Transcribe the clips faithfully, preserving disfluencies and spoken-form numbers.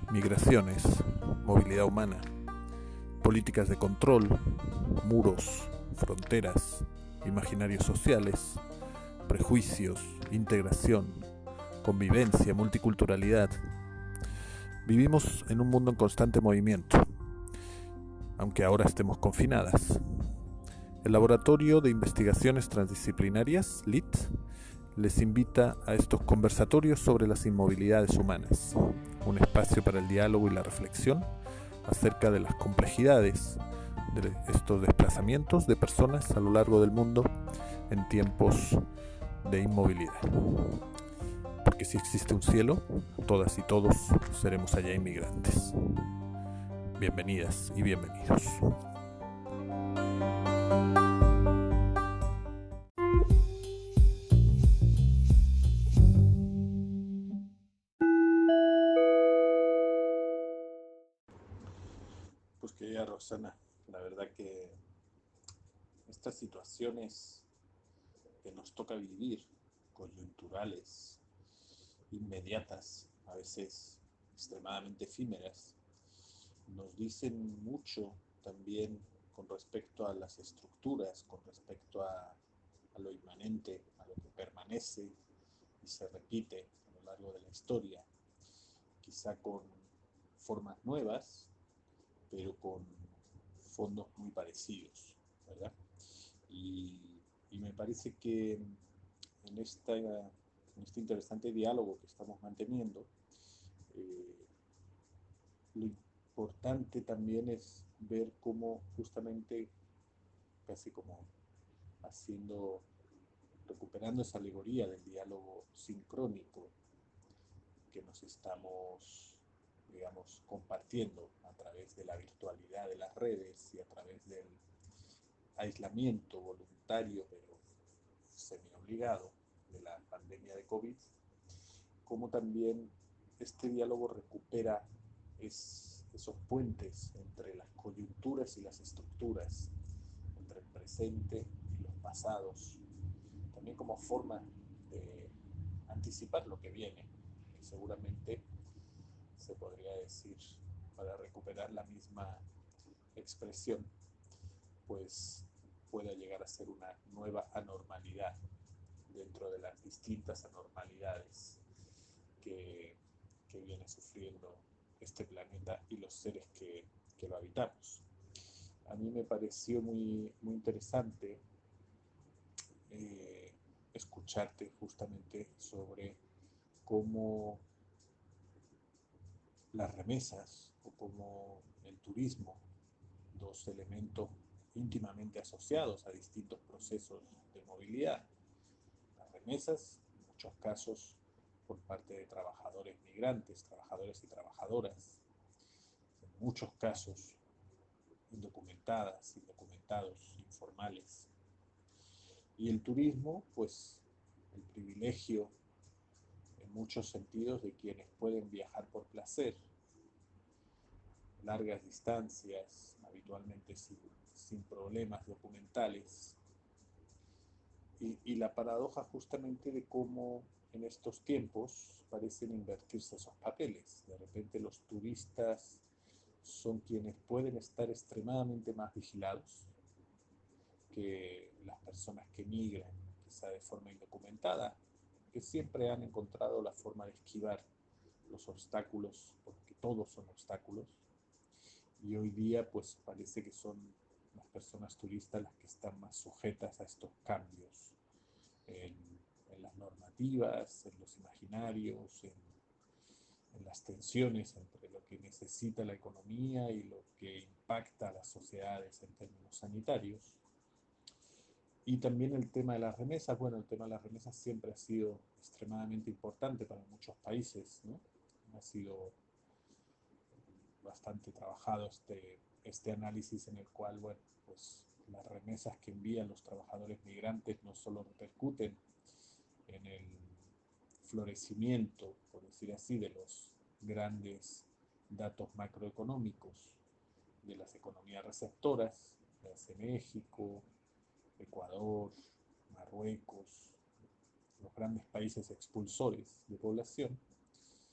migraciones, movilidad humana, políticas de control, muros, fronteras, imaginarios sociales, prejuicios, integración, convivencia, multiculturalidad. Vivimos en un mundo en constante movimiento, aunque ahora estemos confinadas. El Laboratorio de Investigaciones Transdisciplinarias, L I T, les invita a estos conversatorios sobre las inmovilidades humanas, un espacio para el diálogo y la reflexión acerca de las complejidades de estos desplazamientos de personas a lo largo del mundo en tiempos de inmovilidad. Porque si existe un cielo, todas y todos seremos allá inmigrantes. Bienvenidas y bienvenidos. Pues querida Roxana, la verdad que estas situaciones que nos toca vivir, coyunturales, inmediatas, a veces extremadamente efímeras, nos dicen mucho también con respecto a las estructuras, con respecto a, a lo inmanente, a lo que permanece y se repite a lo largo de la historia, quizá con formas nuevas, pero con fondos muy parecidos, ¿verdad? Y, y me parece que en, esta, en este interesante diálogo que estamos manteniendo, eh, lo importante también es ver cómo justamente, casi como haciendo, recuperando esa alegoría del diálogo sincrónico que nos estamos, digamos, compartiendo a través de la virtualidad de las redes y a través del aislamiento voluntario pero semi-obligado de la pandemia de COVID, como también este diálogo recupera es, esos puentes entre las coyunturas y las estructuras, entre el presente y los pasados, también como forma de anticipar lo que viene, que seguramente se podría decir, para recuperar la misma expresión, pues pueda llegar a ser una nueva anormalidad dentro de las distintas anormalidades que, que viene sufriendo este planeta y los seres que, que lo habitamos. A mí me pareció muy, muy interesante eh, escucharte justamente sobre cómo las remesas o como el turismo, dos elementos íntimamente asociados a distintos procesos de movilidad. Las remesas, en muchos casos, por parte de trabajadores migrantes, trabajadores y trabajadoras, en muchos casos indocumentadas, indocumentados, informales. Y el turismo, pues el privilegio en muchos sentidos de quienes pueden viajar por placer, largas distancias, habitualmente sin, sin problemas documentales, y, y la paradoja justamente de cómo en estos tiempos parecen invertirse esos papeles. De repente los turistas son quienes pueden estar extremadamente más vigilados que las personas que migran, quizá de forma indocumentada, que siempre han encontrado la forma de esquivar los obstáculos, porque todos son obstáculos, y hoy día pues parece que son las personas turistas las que están más sujetas a estos cambios en, en las normativas, en los imaginarios, en, en las tensiones entre lo que necesita la economía y lo que impacta a las sociedades en términos sanitarios. Y también el tema de las remesas. Bueno, el tema de las remesas siempre ha sido extremadamente importante para muchos países, ¿no? Ha sido bastante trabajado este, este análisis en el cual, bueno, pues las remesas que envían los trabajadores migrantes no solo repercuten en el florecimiento, por decir así, de los grandes datos macroeconómicos de las economías receptoras, de México, Ecuador, Marruecos, los grandes países expulsores de población,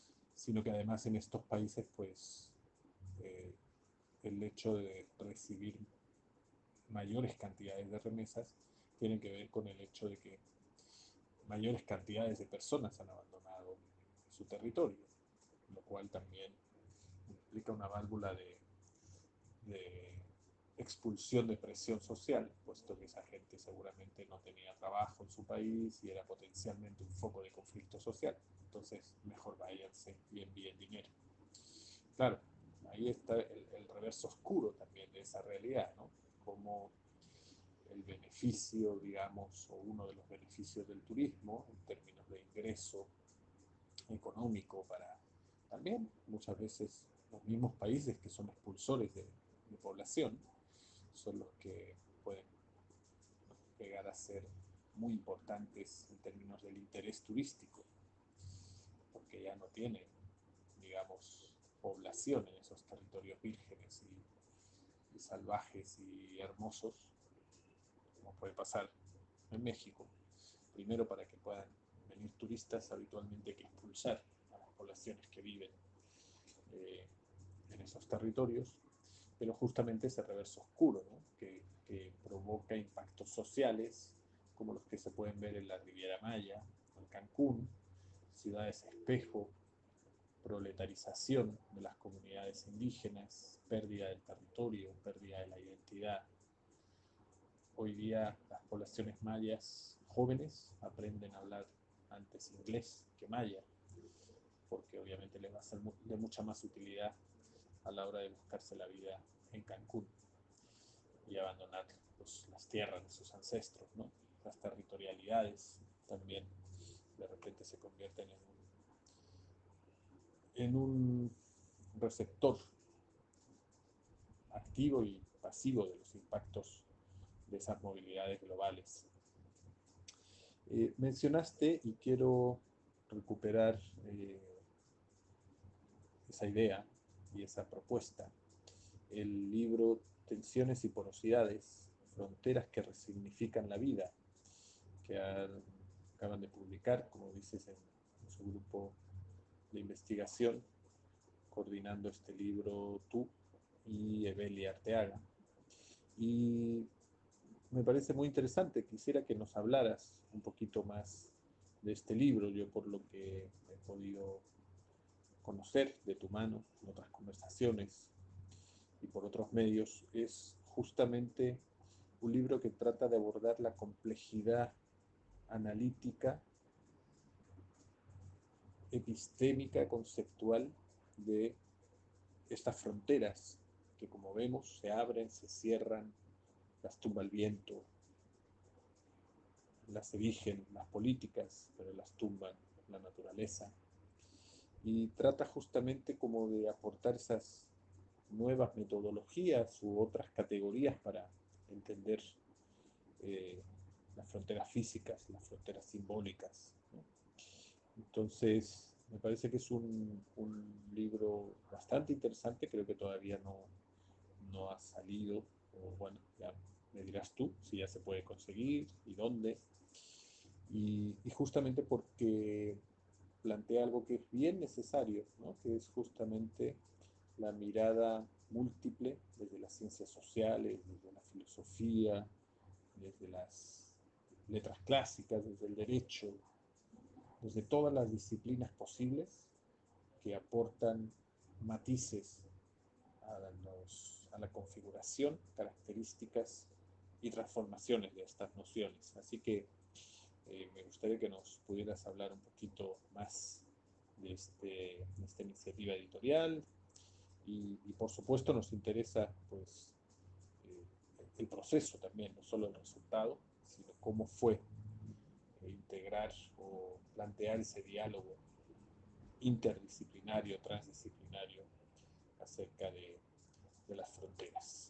sino que además en estos países, pues, eh, el hecho de recibir mayores cantidades de remesas tiene que ver con el hecho de que mayores cantidades de personas han abandonado su territorio, lo cual también implica una válvula de, de expulsión de presión social, puesto que esa gente seguramente no tenía trabajo en su país y era potencialmente un foco de conflicto social. Entonces, mejor váyanse y envíen dinero. Claro, ahí está el, el reverso oscuro también de esa realidad, ¿no? Como el beneficio, digamos, o uno de los beneficios del turismo en términos de ingreso económico para también muchas veces los mismos países que son expulsores de, de población son los que pueden llegar a ser muy importantes en términos del interés turístico, porque ya no tienen, digamos, población en esos territorios vírgenes y, y salvajes y hermosos, como puede pasar en México. Primero, para que puedan venir turistas, habitualmente hay que expulsar a las poblaciones que viven eh, en esos territorios, pero justamente ese reverso oscuro, ¿no? que, que provoca impactos sociales, como los que se pueden ver en la Riviera Maya, en Cancún, ciudades espejo, proletarización de las comunidades indígenas, pérdida del territorio, pérdida de la identidad. Hoy día las poblaciones mayas jóvenes aprenden a hablar antes inglés que maya, porque obviamente les va a ser de mucha más utilidad a la hora de buscarse la vida en Cancún y abandonar pues, las tierras de sus ancestros, ¿no? Las territorialidades también de repente se convierten en un, en un receptor activo y pasivo de los impactos de esas movilidades globales. Eh, mencionaste, y quiero recuperar eh, esa idea y esa propuesta, el libro Tensiones y Porosidades, Fronteras que Resignifican la Vida, que han, acaban de publicar, como dices, en, en su grupo de investigación, coordinando este libro tú y Evelia Arteaga. Y me parece muy interesante, quisiera que nos hablaras un poquito más de este libro. Yo, por lo que he podido conocer de tu mano en otras conversaciones y por otros medios, es justamente un libro que trata de abordar la complejidad analítica, epistémica, conceptual de estas fronteras que, como vemos, se abren, se cierran, las tumba el viento, las erigen las políticas, pero las tumban la naturaleza. Y trata justamente como de aportar esas nuevas metodologías u otras categorías para entender eh, las fronteras físicas, las fronteras simbólicas, ¿no? Entonces, me parece que es un, un libro bastante interesante, creo que todavía no, no ha salido, o bueno, ya me dirás tú si ya se puede conseguir y dónde. Y, y justamente porque plantea algo que es bien necesario, ¿no? Que es justamente la mirada múltiple desde las ciencias sociales, desde la filosofía, desde las letras clásicas, desde el derecho, desde todas las disciplinas posibles que aportan matices a, los, a la configuración, características y transformaciones de estas nociones. Así que eh, me gustaría que nos pudieras hablar un poquito más de, este, de esta iniciativa editorial y, y por supuesto nos interesa pues eh, el proceso también, no solo el resultado, sino cómo fue eh, integrar o plantear ese diálogo interdisciplinario, transdisciplinario acerca de, de las fronteras.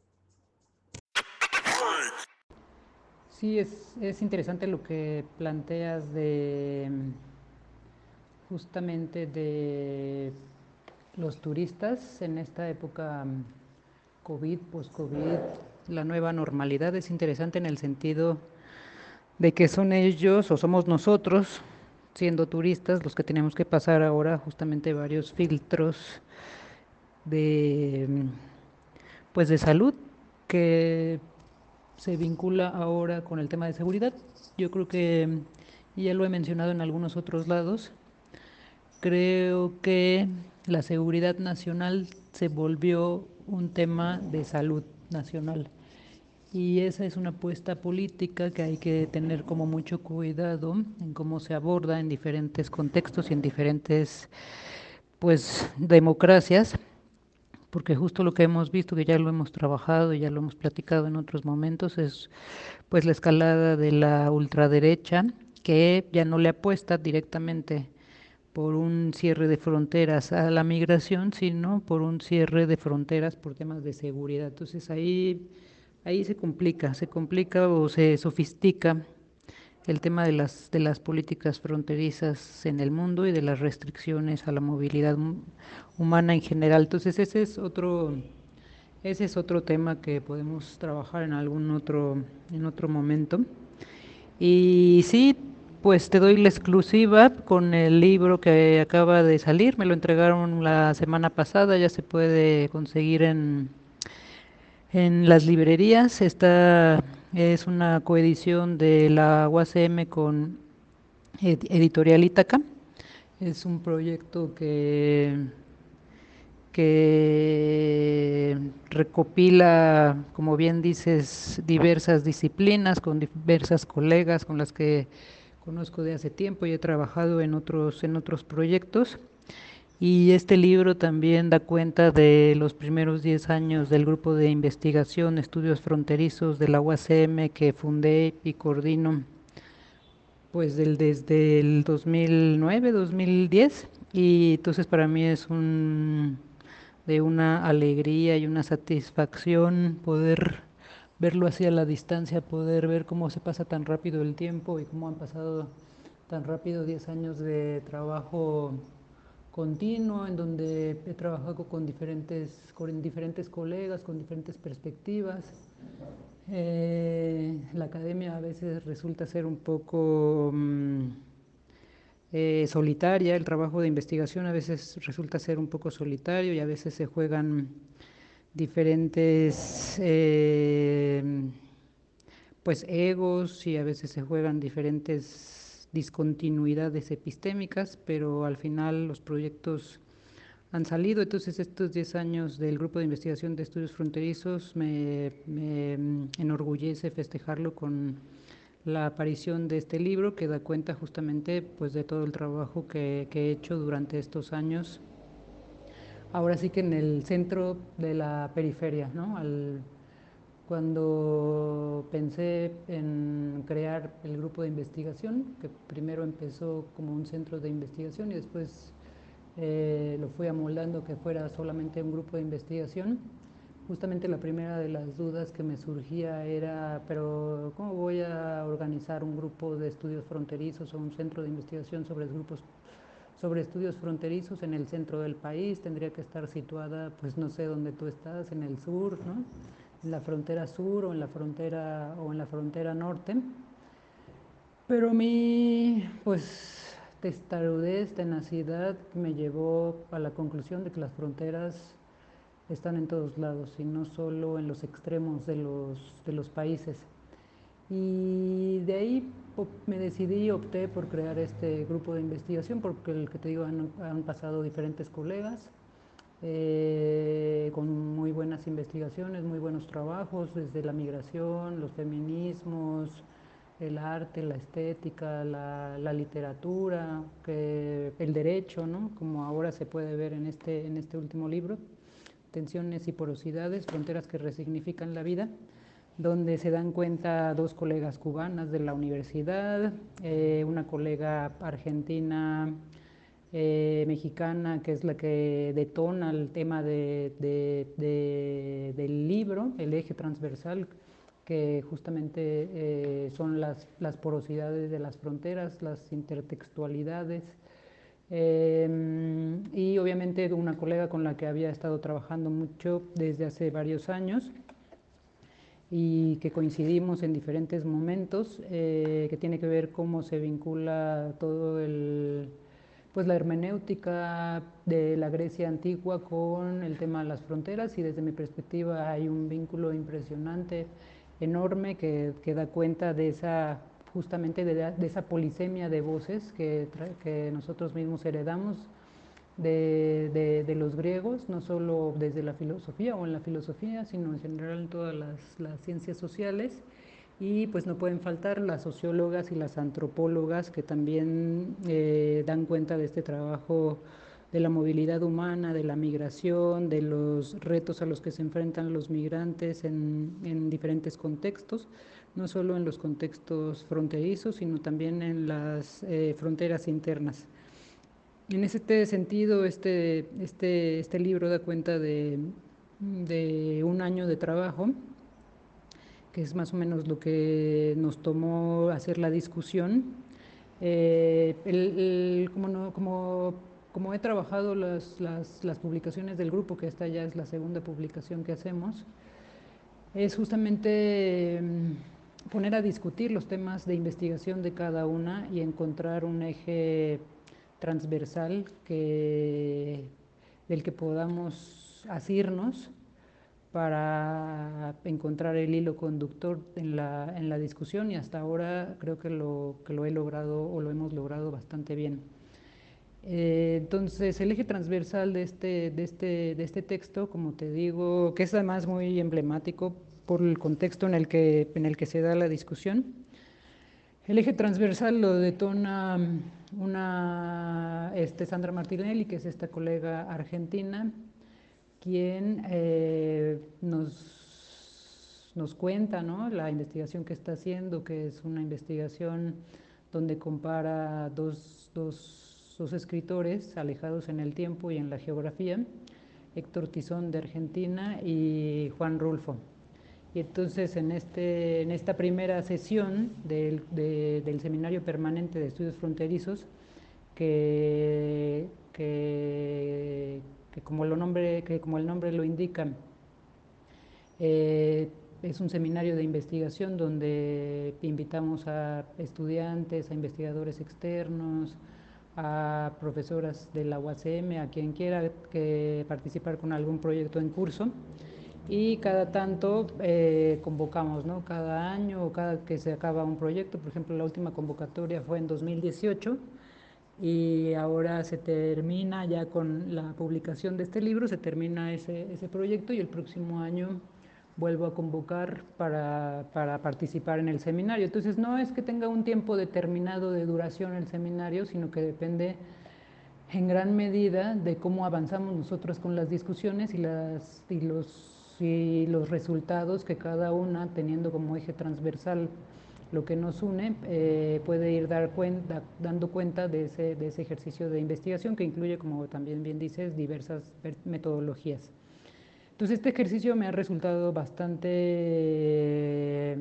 Sí, es, es interesante lo que planteas de justamente de los turistas en esta época COVID, post-COVID, la nueva normalidad. Es interesante en el sentido de que son ellos o somos nosotros siendo turistas los que tenemos que pasar ahora justamente varios filtros de, pues de salud que se vincula ahora con el tema de seguridad. Yo creo que, y ya lo he mencionado en algunos otros lados, creo que la seguridad nacional se volvió un tema de salud nacional. Y esa es una apuesta política que hay que tener como mucho cuidado en cómo se aborda en diferentes contextos y en diferentes, pues, democracias, porque justo lo que hemos visto, que ya lo hemos trabajado y ya lo hemos platicado en otros momentos, es pues la escalada de la ultraderecha, que ya no le apuesta directamente por un cierre de fronteras a la migración, sino por un cierre de fronteras por temas de seguridad. Entonces ahí, ahí se complica, se complica o se sofistica el tema de las, de las políticas fronterizas en el mundo y de las restricciones a la movilidad humana en general. Entonces ese es otro, ese es otro tema que podemos trabajar en algún otro, en otro momento. Y sí, pues te doy la exclusiva con el libro que acaba de salir. Me lo entregaron la semana pasada, ya se puede conseguir en, en las librerías. Esta es una coedición de la U A C M con Editorial Ítaca. Es un proyecto que, que recopila, como bien dices, diversas disciplinas con diversas colegas con las que conozco de hace tiempo y he trabajado en otros, en otros proyectos. Y este libro también da cuenta de los primeros diez años del grupo de investigación Estudios Fronterizos de la U A C M que fundé y coordino pues del, desde el dos mil nueve, dos mil diez. Y entonces para mí es un, de una alegría y una satisfacción poder verlo así a la distancia, poder ver cómo se pasa tan rápido el tiempo y cómo han pasado tan rápido diez años de trabajo continuo, en donde he trabajado con diferentes, con diferentes colegas, con diferentes perspectivas. Eh, la academia a veces resulta ser un poco mmm, eh, solitaria, el trabajo de investigación a veces resulta ser un poco solitario y a veces se juegan diferentes eh, pues egos y a veces se juegan diferentes discontinuidades epistémicas, pero al final los proyectos han salido. Entonces estos diez años del Grupo de Investigación de Estudios Fronterizos me, me enorgullece festejarlo con la aparición de este libro que da cuenta justamente pues de todo el trabajo que, que he hecho durante estos años. Ahora sí que en el centro de la periferia, ¿no? Al, cuando pensé en crear el grupo de investigación, que primero empezó como un centro de investigación y después eh, lo fui amoldando que fuera solamente un grupo de investigación, justamente la primera de las dudas que me surgía era, pero ¿cómo voy a organizar un grupo de estudios fronterizos o un centro de investigación sobre grupos sobre estudios fronterizos en el centro del país? Tendría que estar situada, pues no sé dónde tú estás, en el sur, ¿no? En la frontera sur o en la frontera o en la frontera norte. Pero mi, pues, testarudez, tenacidad me llevó a la conclusión de que las fronteras están en todos lados y no solo en los extremos de los, de los países. Y de ahí me decidí y opté por crear este grupo de investigación porque el que te digo han, han pasado diferentes colegas eh, con muy buenas investigaciones, muy buenos trabajos desde la migración, los feminismos, el arte, la estética, la, la literatura, que, el derecho, ¿no? Como ahora se puede ver en este, en este último libro, Tensiones y porosidades, fronteras que resignifican la vida, donde se dan cuenta dos colegas cubanas de la universidad, eh, una colega argentina, eh, mexicana, que es la que detona el tema de, de, de, del libro, el eje transversal, que justamente eh, son las, las porosidades de las fronteras, las intertextualidades. Eh, y obviamente una colega con la que había estado trabajando mucho desde hace varios años. y que coincidimos en diferentes momentos, eh, que tiene que ver cómo se vincula todo el, pues la hermenéutica de la Grecia antigua con el tema de las fronteras, y desde mi perspectiva hay un vínculo impresionante, enorme, que, que da cuenta de esa, justamente de, de esa polisemia de voces que, que nosotros mismos heredamos de, de, de, los griegos, no solo desde la filosofía o en la filosofía, sino en general en todas las, las ciencias sociales. Y pues no pueden faltar las sociólogas y las antropólogas, que también eh, dan cuenta de este trabajo de la movilidad humana, de la migración, de los retos a los que se enfrentan los migrantes en, en diferentes contextos, no solo en los contextos fronterizos, sino también en las eh, fronteras internas. En este sentido, este, este, este libro da cuenta de, de un año de trabajo, que es más o menos lo que nos tomó hacer la discusión. Eh, el, el, como, no, como, como he trabajado las, las, las publicaciones del grupo, que esta ya es la segunda publicación que hacemos, es justamente poner a discutir los temas de investigación de cada una y encontrar un eje transversal que, del que podamos asirnos para encontrar el hilo conductor en la, en la discusión, y hasta ahora creo que lo, que lo he logrado o lo hemos logrado bastante bien. Eh, entonces, el eje transversal de este, de, este, de este texto, como te digo, que es además muy emblemático por el contexto en el que, en el que se da la discusión, el eje transversal lo detona una este, Sandra Martinelli, que es esta colega argentina, quien eh, nos, nos cuenta, ¿no?, la investigación que está haciendo, que es una investigación donde compara dos, dos, dos escritores alejados en el tiempo y en la geografía, Héctor Tizón de Argentina y Juan Rulfo. Y entonces en, este, en esta primera sesión del, de, del Seminario Permanente de Estudios Fronterizos, que, que, que, como, lo nombre, que como el nombre lo indica, eh, es un seminario de investigación donde invitamos a estudiantes, a investigadores externos, a profesoras de la U A C M, a quien quiera que participar con algún proyecto en curso. Y cada tanto eh, convocamos, ¿no?, cada año o cada que se acaba un proyecto. Por ejemplo, la última convocatoria fue en dos mil dieciocho y ahora se termina ya con la publicación de este libro, se termina ese, ese proyecto, y el próximo año vuelvo a convocar para, para participar en el seminario. Entonces no es que tenga un tiempo determinado de duración el seminario, sino que depende en gran medida de cómo avanzamos nosotros con las discusiones y, las, y, los, y los resultados que cada una, teniendo como eje transversal lo que nos une, eh, puede ir dar cuenta, dando cuenta de ese, de ese ejercicio de investigación, que incluye, como también bien dices, diversas metodologías. Entonces este ejercicio me ha resultado bastante,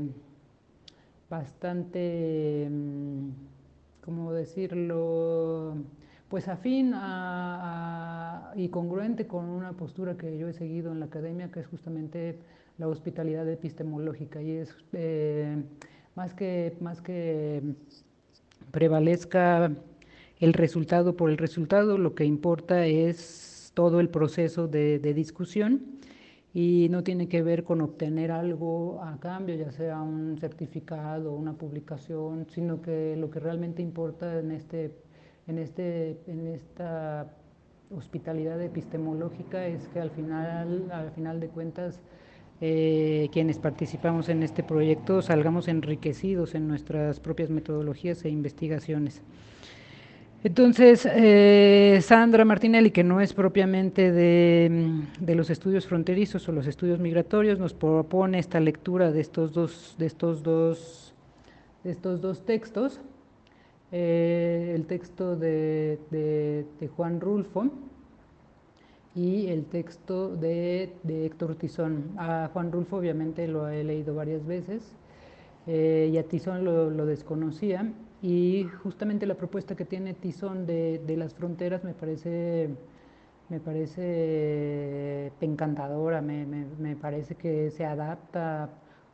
bastante, ¿cómo decirlo?, pues afín a, a, y congruente con una postura que yo he seguido en la academia, que es justamente la hospitalidad epistemológica, y es eh, más que, más que prevalezca el resultado por el resultado, lo que importa es todo el proceso de, de discusión, y no tiene que ver con obtener algo a cambio, ya sea un certificado o una publicación, sino que lo que realmente importa en, este, en, este, en esta hospitalidad epistemológica es que al final, al final de cuentas, eh, quienes participamos en este proyecto salgamos enriquecidos en nuestras propias metodologías e investigaciones. Entonces, eh, Sandra Martinelli, que no es propiamente de, de los estudios fronterizos o los estudios migratorios, nos propone esta lectura de estos dos, de estos dos, de estos dos textos. Eh, el texto de, de, de Juan Rulfo y el texto de, de Héctor Tizón. A Juan Rulfo obviamente lo he leído varias veces, eh, y a Tizón lo, lo desconocía, y justamente la propuesta que tiene Tizón de, de las fronteras me parece, me parece encantadora, me, me, me parece que se adapta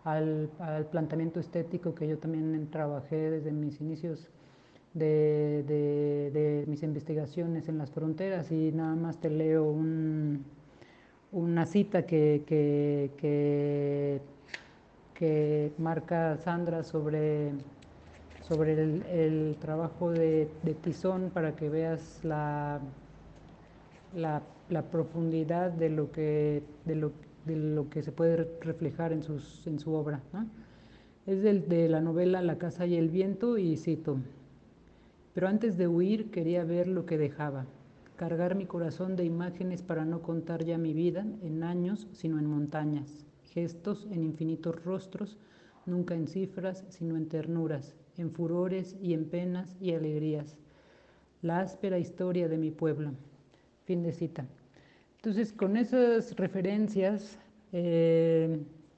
al, al planteamiento estético que yo también trabajé desde mis inicios de, de, de mis investigaciones en las fronteras, y nada más te leo un, una cita que, que, que, que marca Sandra sobre, sobre el, el trabajo de, de Tizón, para que veas la, la, la profundidad de lo, que, de, lo, de lo que se puede reflejar en, sus, en su obra, ¿no? Es del, de la novela La casa y el viento, y cito: pero antes de huir quería ver lo que dejaba, cargar mi corazón de imágenes para no contar ya mi vida en años, sino en montañas, gestos en infinitos rostros, nunca en cifras, sino en ternuras, en furores y en penas y alegrías. La áspera historia de mi pueblo. Fin de cita. Entonces, con esas referencias, eh,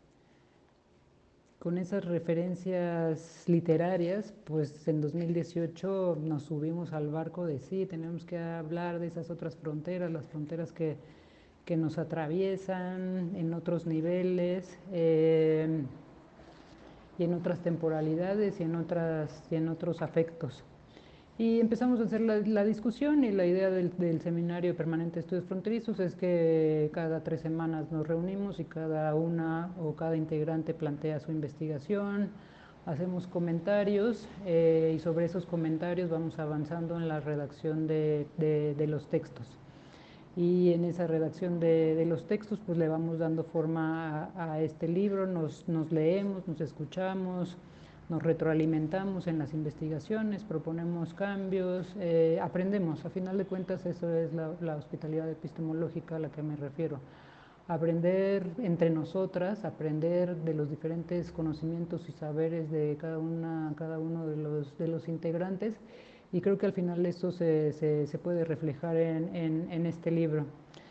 con esas referencias literarias, pues en dos mil dieciocho nos subimos al barco de sí, tenemos que hablar de esas otras fronteras, las fronteras que, que nos atraviesan en otros niveles, eh, y en otras temporalidades y en, otras, y en otros afectos. Y empezamos a hacer la, la discusión, y la idea del, del Seminario Permanente de Estudios Fronterizos es que cada tres semanas nos reunimos y cada una o cada integrante plantea su investigación, hacemos comentarios, eh, y sobre esos comentarios vamos avanzando en la redacción de, de, de los textos. Y en esa redacción de, de, los textos pues le vamos dando forma a, a este libro, nos, nos leemos, nos escuchamos, nos retroalimentamos en las investigaciones, proponemos cambios, eh, aprendemos. A final de cuentas eso es la, la hospitalidad epistemológica a la que me refiero. Aprender entre nosotras, aprender de los diferentes conocimientos y saberes de cada, una, cada uno de los, de los integrantes, y creo que al final esto se, se, se puede reflejar en, en, en este libro.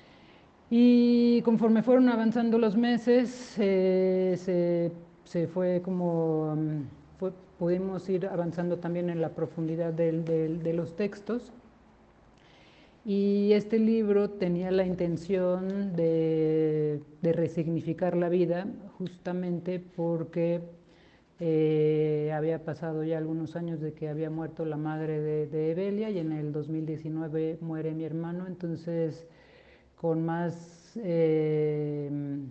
Y conforme fueron avanzando los meses, eh, se, se fue como... Fue, pudimos ir avanzando también en la profundidad de, de, de los textos, y este libro tenía la intención de, de resignificar la vida, justamente porque eh, había pasado ya algunos años de que había muerto la madre de, de Evelia, y en el dos mil diecinueve muere mi hermano. Entonces, con más, eh,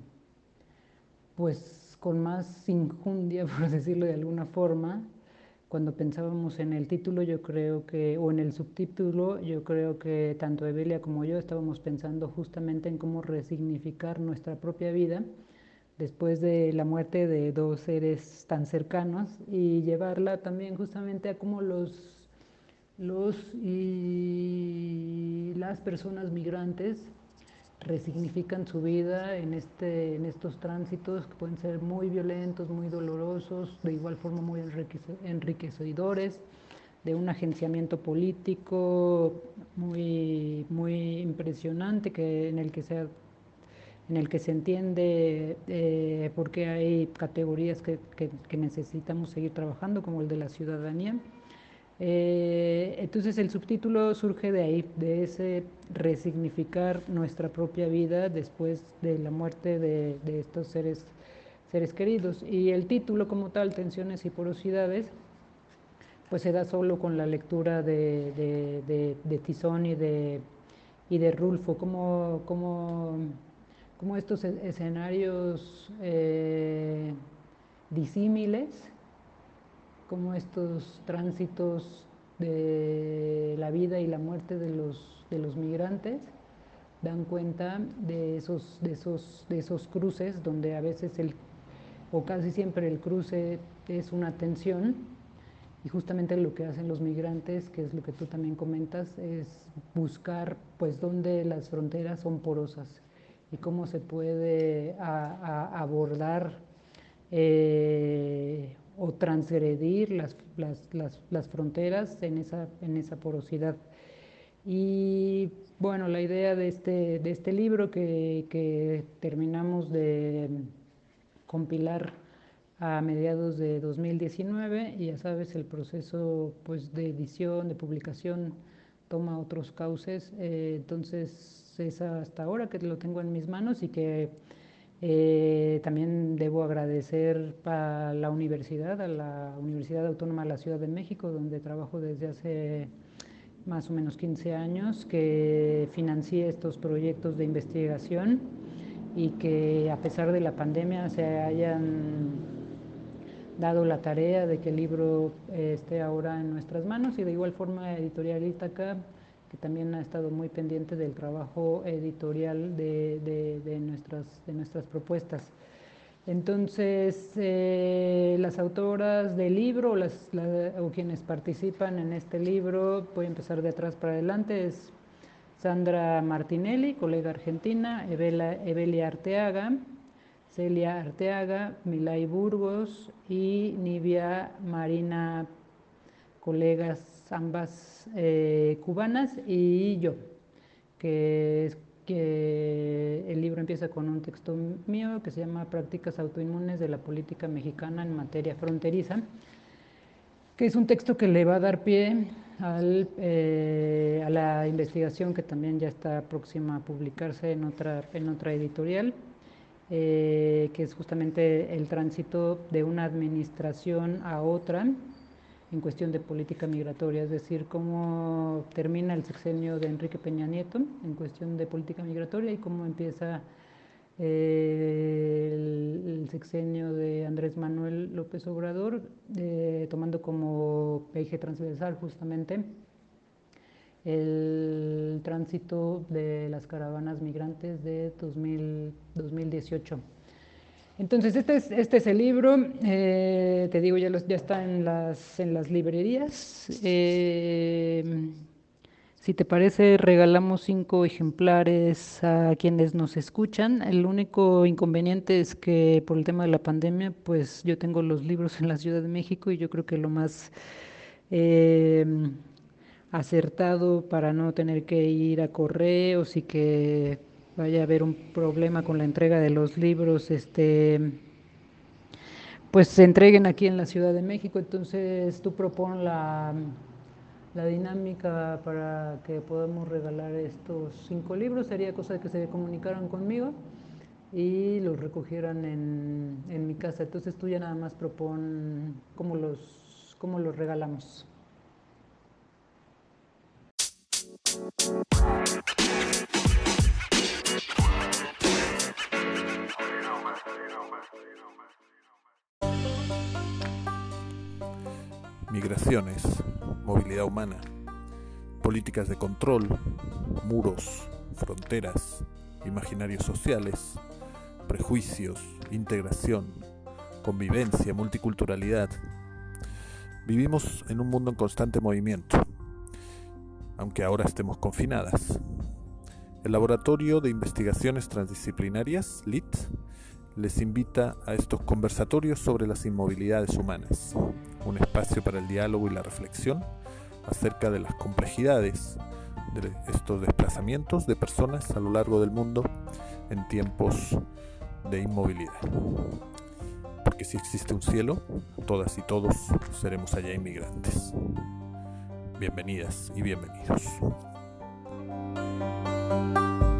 pues con más injundia, por decirlo de alguna forma, cuando pensábamos en el título, yo creo que, o en el subtítulo, yo creo que tanto Evelia como yo estábamos pensando justamente en cómo resignificar nuestra propia vida después de la muerte de dos seres tan cercanos, y llevarla también justamente a cómo los, los y las personas migrantes resignifican su vida en, este, en estos tránsitos que pueden ser muy violentos, muy dolorosos, de igual forma muy enriquecedores, de un agenciamiento político muy, muy impresionante, que, en, el que se, en el que se entiende eh, por qué hay categorías que, que, que necesitamos seguir trabajando, como el de la ciudadanía. Eh, entonces el subtítulo surge de ahí, de ese resignificar nuestra propia vida después de la muerte de, de estos seres, seres queridos. Y el título como tal, Tensiones y Porosidades, pues se da solo con la lectura de, de, de, de Tizón y de, y de Rulfo, como, como, como estos escenarios eh, disímiles, como estos tránsitos de la vida y la muerte de los, de los migrantes dan cuenta de esos, de, esos, de esos cruces, donde a veces el, o casi siempre el cruce es una tensión, y justamente lo que hacen los migrantes, que es lo que tú también comentas, es buscar pues dónde las fronteras son porosas y cómo se puede a, a abordar eh, o transgredir las, las, las, las fronteras en esa, en esa porosidad. Y bueno, la idea de este, de este libro que, que terminamos de compilar a mediados de dos mil diecinueve, y ya sabes, el proceso pues, de edición, de publicación, toma otros cauces, eh, entonces es hasta ahora que lo tengo en mis manos, y que Eh, también debo agradecer a la universidad, a la Universidad Autónoma de la Ciudad de México, donde trabajo desde hace más o menos quince años, que financie estos proyectos de investigación y que a pesar de la pandemia se hayan dado la tarea de que el libro eh, esté ahora en nuestras manos, y de igual forma Editorial Ítaca, que también ha estado muy pendiente del trabajo editorial de, de, de, nuestras, de nuestras propuestas. Entonces, eh, las autoras del libro las, la, o quienes participan en este libro, voy a empezar de atrás para adelante, es Sandra Martinelli, colega argentina, Evela, Evelia Arteaga, Celia Arteaga, Milay Burgos y Nivia Marina, colegas ambas eh, cubanas, y yo, que es que el libro empieza con un texto mío que se llama Prácticas autoinmunes de la política mexicana en materia fronteriza, que es un texto que le va a dar pie al, eh, a la investigación que también ya está próxima a publicarse en otra, en otra editorial, eh, que es justamente el tránsito de una administración a otra en cuestión de política migratoria, es decir, cómo termina el sexenio de Enrique Peña Nieto en cuestión de política migratoria y cómo empieza eh, el, el sexenio de Andrés Manuel López Obrador, eh, tomando como eje transversal justamente el tránsito de las caravanas migrantes de dos mil, dos mil dieciocho. Entonces, este es, este es el libro, eh, te digo, ya, los, ya está en las, en las librerías. Eh, si te parece, regalamos cinco ejemplares a quienes nos escuchan. El único inconveniente es que por el tema de la pandemia, pues yo tengo los libros en la Ciudad de México y yo creo que lo más eh, acertado para no tener que ir a correos y que vaya a haber un problema con la entrega de los libros, este, pues se entreguen aquí en la Ciudad de México. Entonces tú propon la, la dinámica para que podamos regalar estos cinco libros. Sería cosa de que se comunicaran conmigo y los recogieran en, en mi casa. Entonces tú ya nada más propon cómo los, cómo los regalamos. Migraciones, movilidad humana, políticas de control, muros, fronteras, imaginarios sociales, prejuicios, integración, convivencia, multiculturalidad. Vivimos en un mundo en constante movimiento, aunque ahora estemos confinadas. El Laboratorio de Investigaciones Transdisciplinarias, L I T, les invita a estos conversatorios sobre las inmovilidades humanas, un espacio para el diálogo y la reflexión acerca de las complejidades de estos desplazamientos de personas a lo largo del mundo en tiempos de inmovilidad. Porque si existe un cielo, todas y todos seremos allá inmigrantes. Bienvenidas y bienvenidos.